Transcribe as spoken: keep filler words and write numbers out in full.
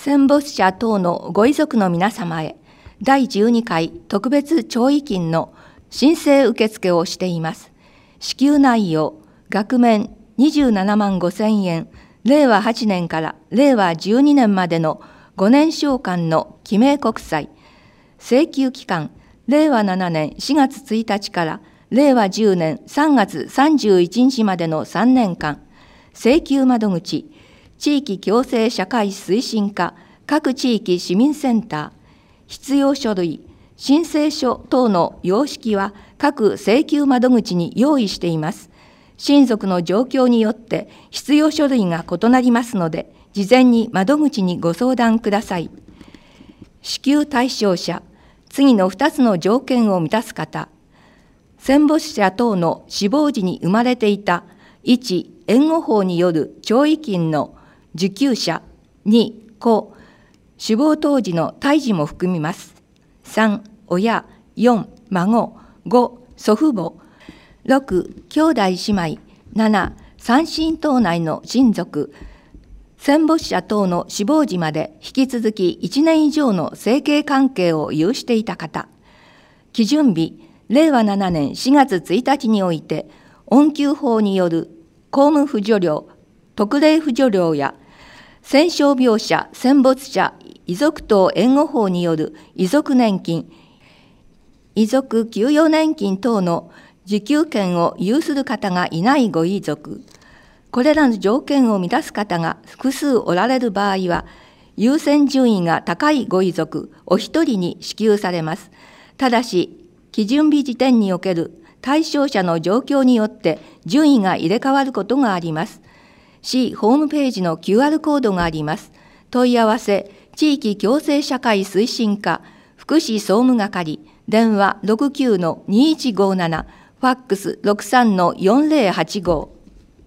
戦没者等のご遺族の皆様へ、だいじゅうにかい特別弔慰金の申請受付をしています。支給内容、額面にじゅうななまんごせんえん、れいわはちねんかられいわじゅうにねんまでのごねんしょうかんの記名国債、請求期間、れいわななねんしがつついたちかられいわじゅうねんさんがつさんじゅういちにちまでのさんねんかん、請求窓口、地域共生社会推進課各地域市民センター、必要書類、申請書等の様式は各請求窓口に用意しています。親族の状況によって必要書類が異なりますので、事前に窓口にご相談ください。支給対象者、次のふたつの条件を満たす方、戦没者等の死亡時に生まれていたいち援護法による弔慰金の受給者、に子、死亡当時の胎児も含みます。さん親、よん孫、ご祖父母、ろく兄弟姉妹、なな三親等内の親族、戦没者等の死亡時まで引き続きいちねん以上の生計関係を有していた方、基準日、れいわななねんしがつついたちにおいて、恩給法による公務扶助料、特例扶助料や、戦傷病者、戦没者、遺族等援護法による遺族年金、遺族給与年金等の受給権を有する方がいないご遺族、これらの条件を満たす方が複数おられる場合は、優先順位が高いご遺族お一人に支給されます。ただし、基準日時点における対象者の状況によって順位が入れ替わることがあります。市ホームページの キューアール コードがあります。問い合わせ、地域共生社会推進課、福祉総務係、電話 ろくきゅうのにいちごなな、ファックス ろくさんのよんぜろはちご。